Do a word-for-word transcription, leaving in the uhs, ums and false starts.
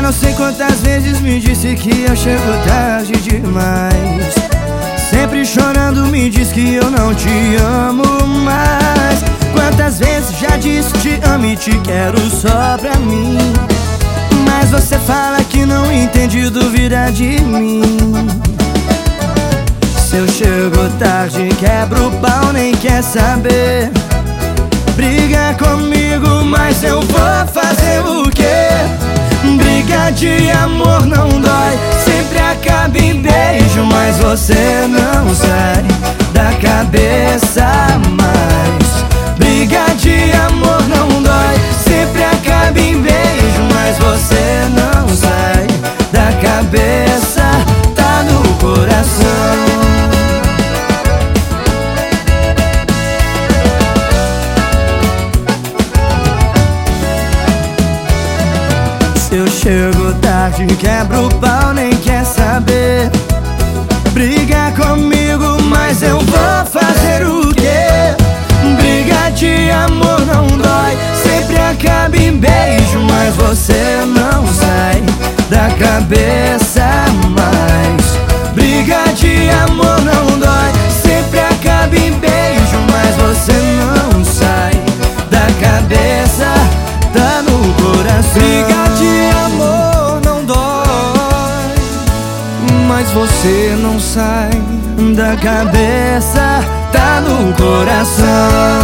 Já não sei quantas vezes me disse que eu chego tarde demais. Sempre chorando me diz que eu não te amo mais. Quantas vezes já disse te amo e te quero só pra mim, mas você fala que não entende e duvida de mim. Se eu chego tarde, quebro o pau, nem quer saber. Briga comigo, mas eu vou fazer o quê? Briga de amor não dói, sempre acaba em beijo, mas você não sai da cabeça mais. Briga de amor não dói, sempre acaba em beijo, mas você não sai da cabeça, tá no coração. Se eu chego tarde, quebro o pau, nem quer saber. Briga comigo, mas eu vou fazer o quê? Briga de amor não dói, sempre acaba em beijo, mas você não sai da cabeça mais. Briga de amor não dói, sempre acaba em beijo, mas você não sai da cabeça, tá no coração. Briga de amor não dói, mas você não sai da cabeça, tá no coração.